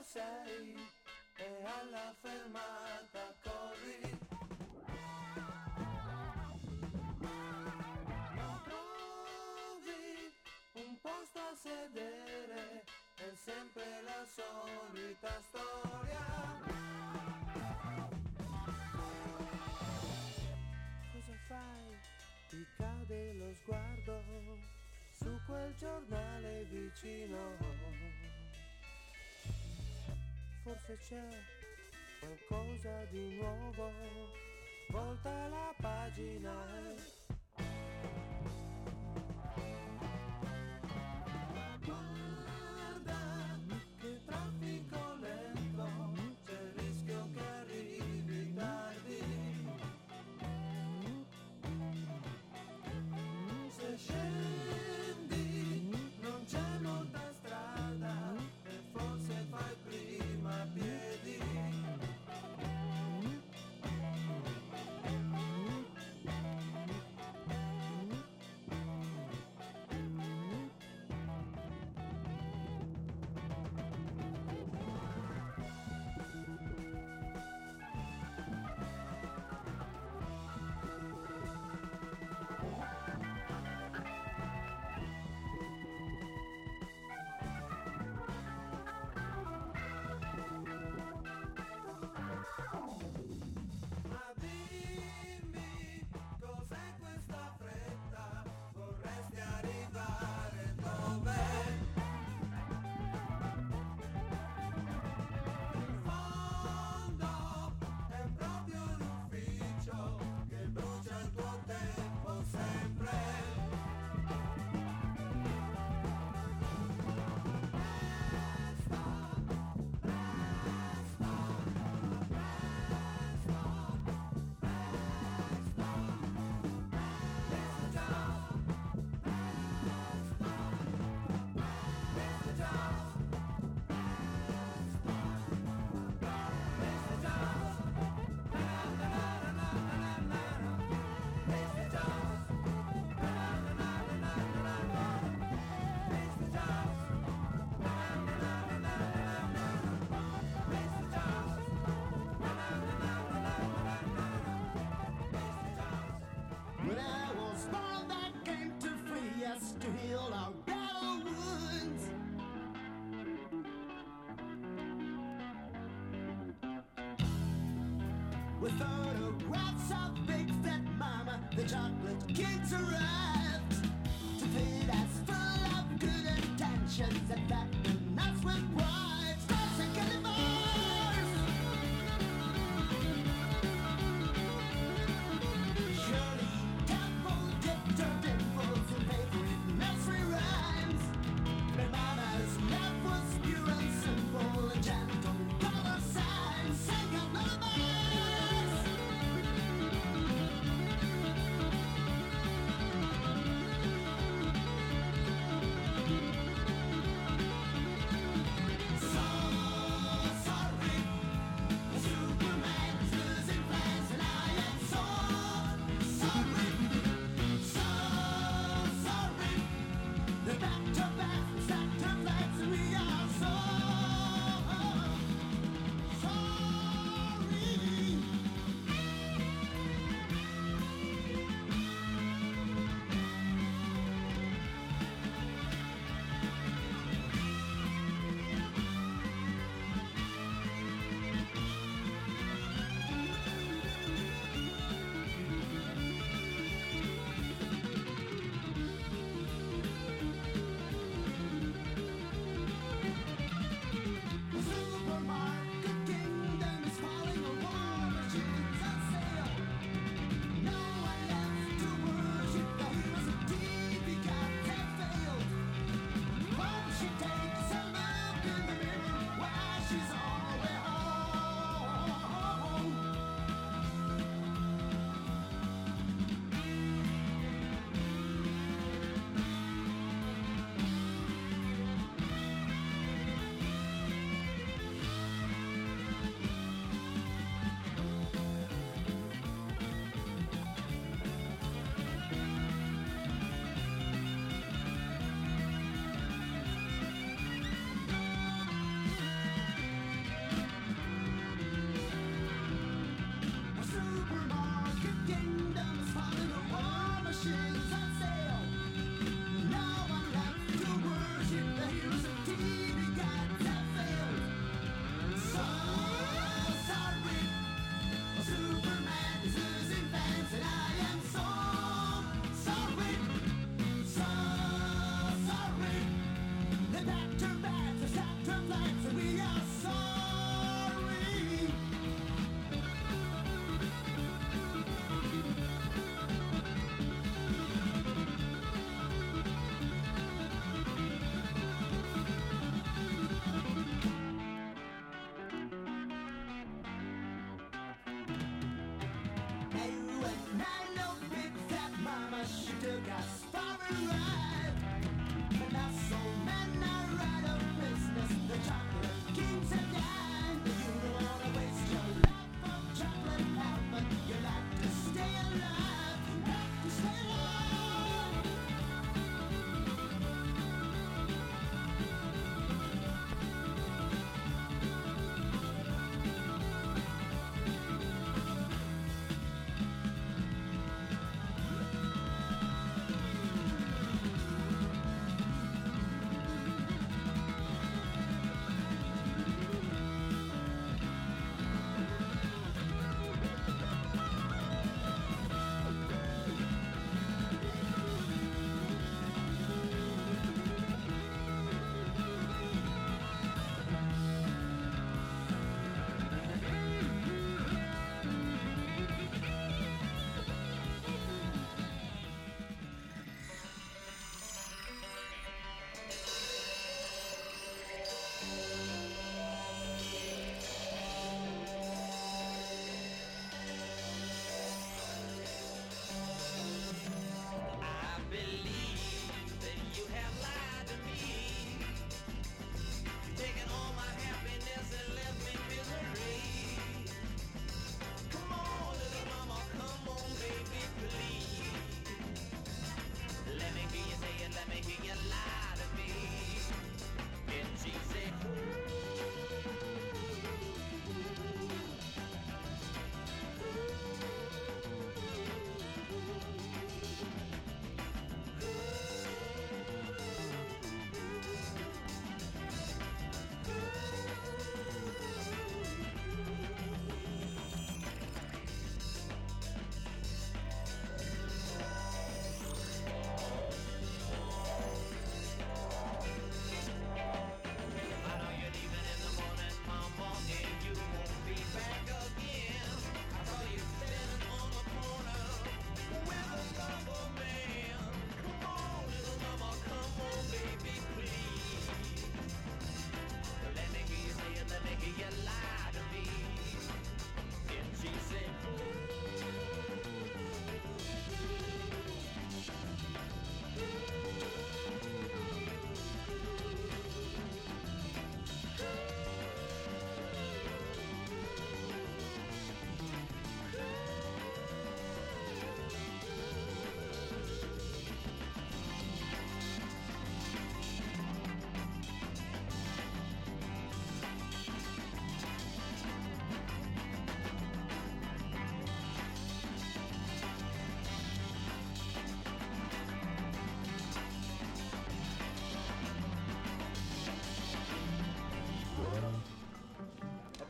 6 e alla fermata corri. Non trovi un posto a sedere, è sempre la solita storia. Cosa fai? Ti cade lo sguardo su quel giornale vicino. Forse c'è qualcosa di nuovo, volta la pagina. Guarda che traffico lento, c'è il rischio che arrivi tardi. Se scendi non c'è molta strada e forse fai prima a piedi. Ma dimmi, cos'è questa fretta? Vorresti arrivare dove? In fondo è proprio l'ufficio che brucia il tuo tempo sempre. When I was born, I came to free us to heal our battle wounds. With photographs of big fat mama, the chocolate kids arrived to feed us full of good intentions and fatten us with pride. Stars and candy bars. Surely temple dipped her dimples in favorite nursery rhymes. My mama's love was pure and simple and gentle dollar signs. Sang out lullabies.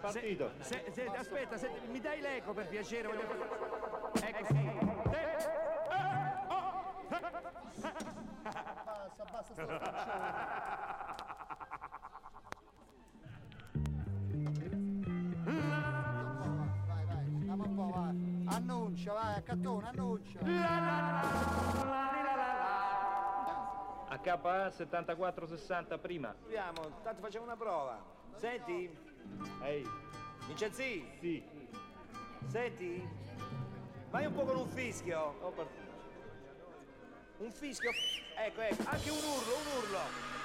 partito. Aspetta, mi dai l'eco per piacere? Ecco, sì. Basta sto spaccione. Vai, andiamo un po', vai. Annuncia, vai, Accattone, annuncia. HA 7460 prima. Proviamo, tanto facciamo una prova. Senti? Ehi, Vincenzi? sì. Senti? Vai un po' con un fischio. Ho partito. Un fischio. Ecco, anche un urlo.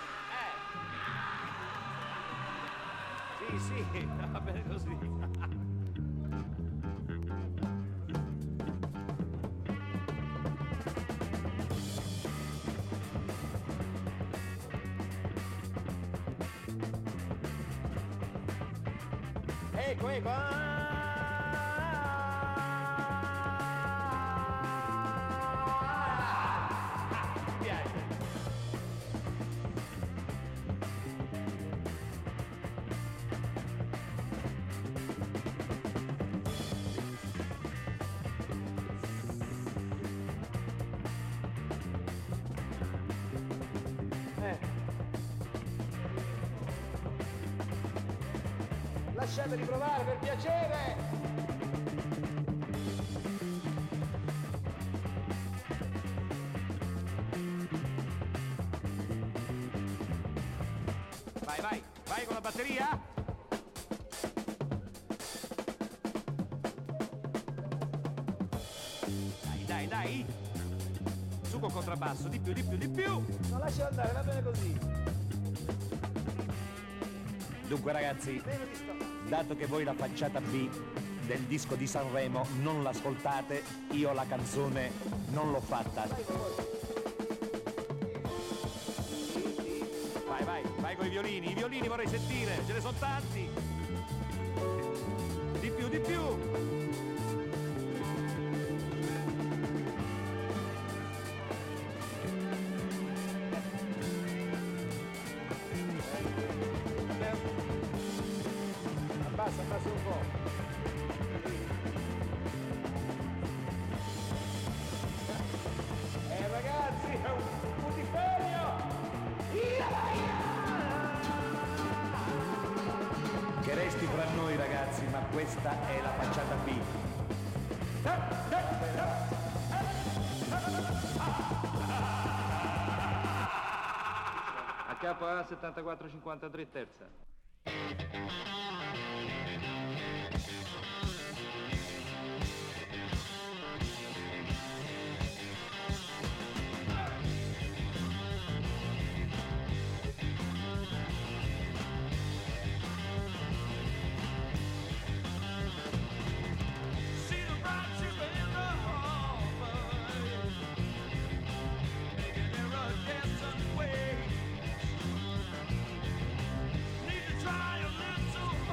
Sì, va bene così. Ecco. Mi piace. Lasciateli provare per piacere! Vai con la batteria! Dai! Su col contrabbasso, di più! Non lascialo andare, va bene così! Dunque ragazzi, dato che voi la facciata B del disco di Sanremo non l'ascoltate, io la canzone non l'ho fatta. Vai con i violini vorrei sentire, ce ne sono tanti! Di più! Abbassa un po'. Ragazzi, è un putiferio! Che resti fra noi ragazzi, ma questa è la facciata B. HA 7453 terza. Need to try a little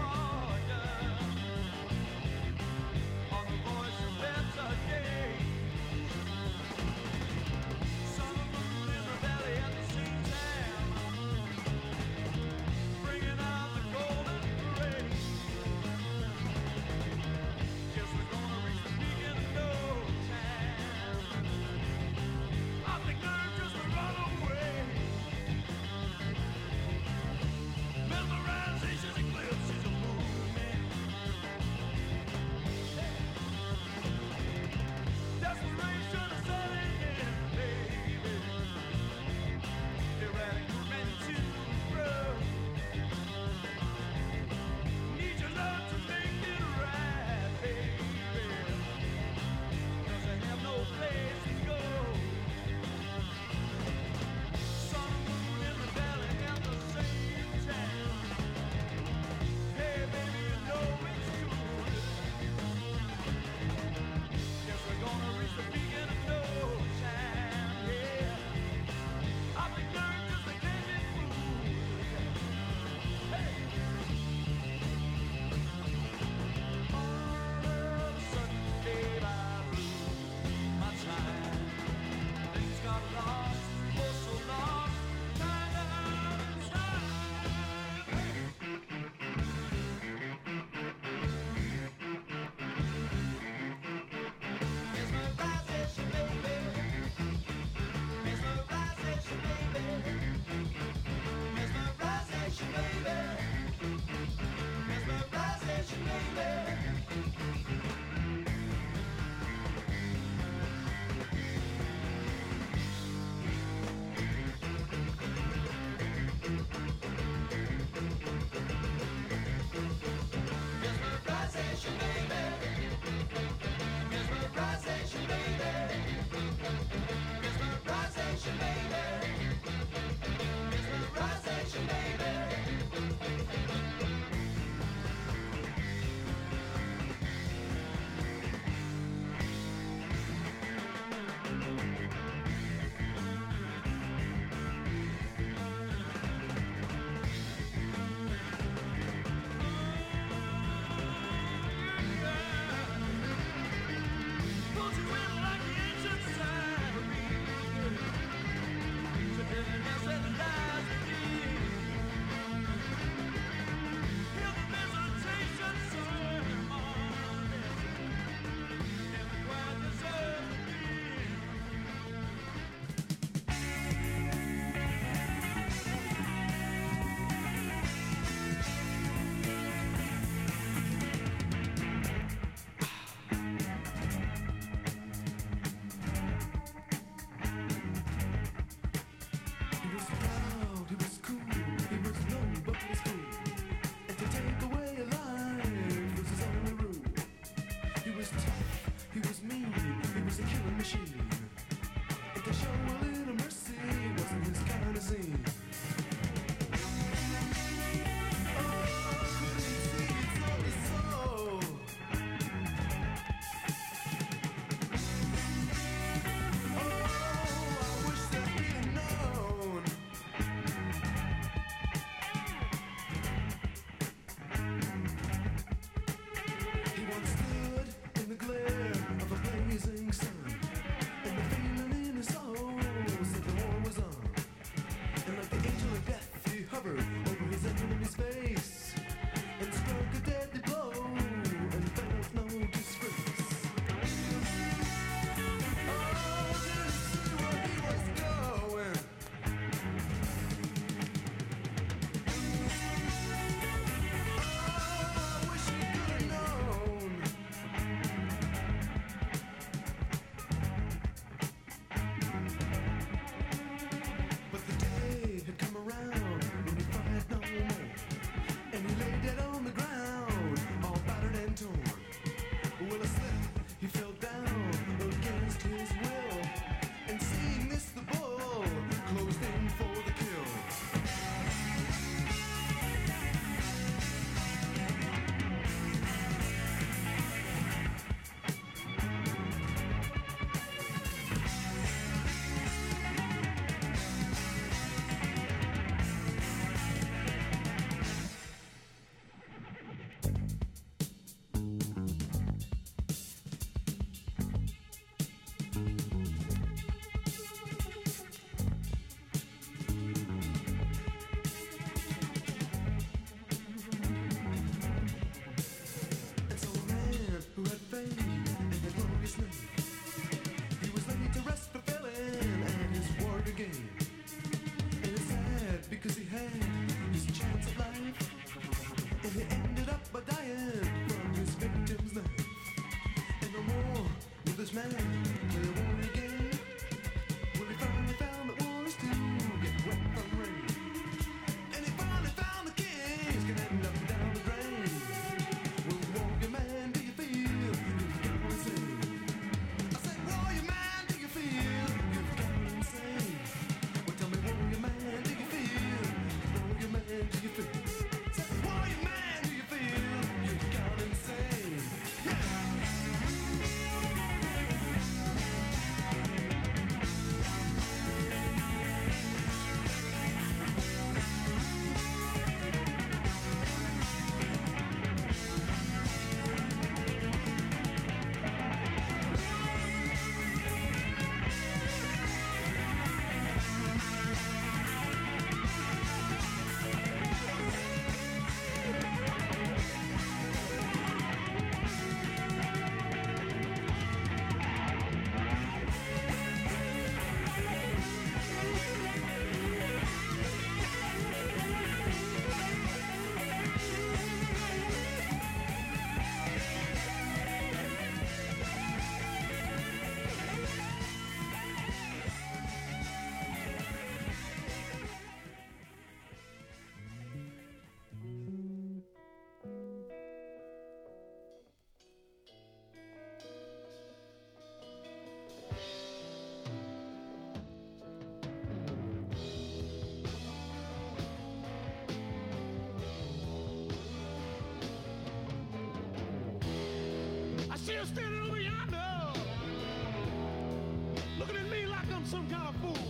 See her standing over yonder, looking at me like I'm some kind of fool.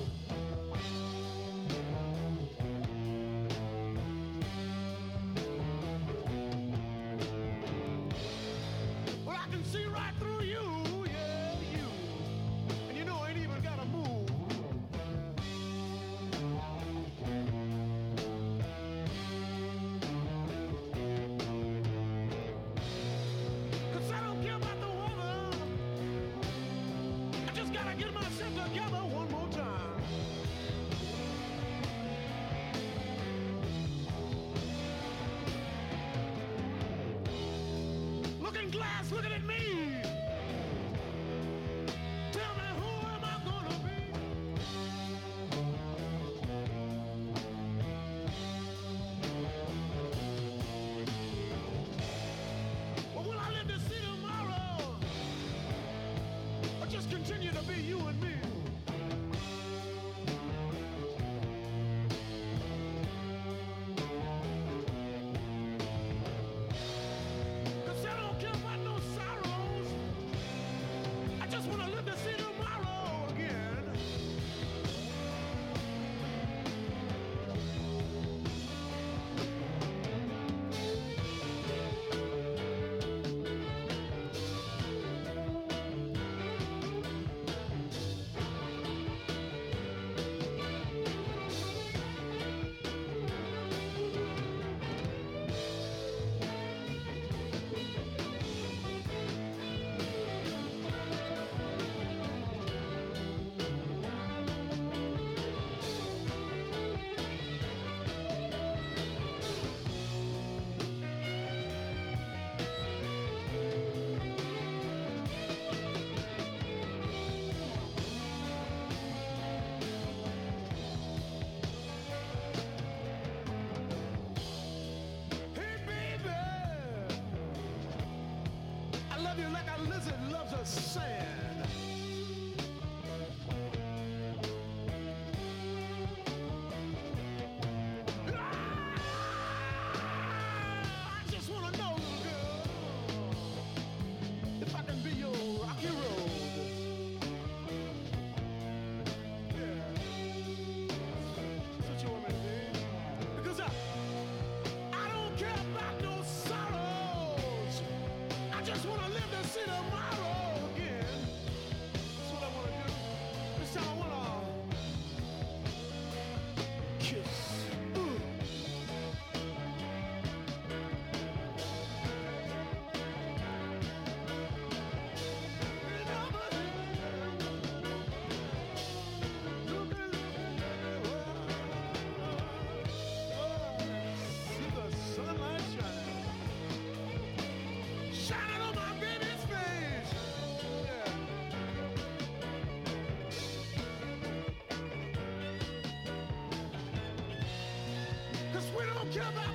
Well, I can see right through you, yeah, you. And you know I ain't even got to move. Cause I don't care about the weather. I just gotta get myself together one more time. Looking glass, looking at me. Tell me, who am I gonna be? Well, will I live to see tomorrow? Or just continue to be you and me? Cause I don't care about no sorrows. I just wanna live to see tomorrow again. Hey baby, I love you like a lizard loves a sand. I just wanna know, little girl, if I can be your rocky road. Yeah, that's what you want me to be. Because I don't care about no sorrows. I just wanna live to see tomorrow again. Come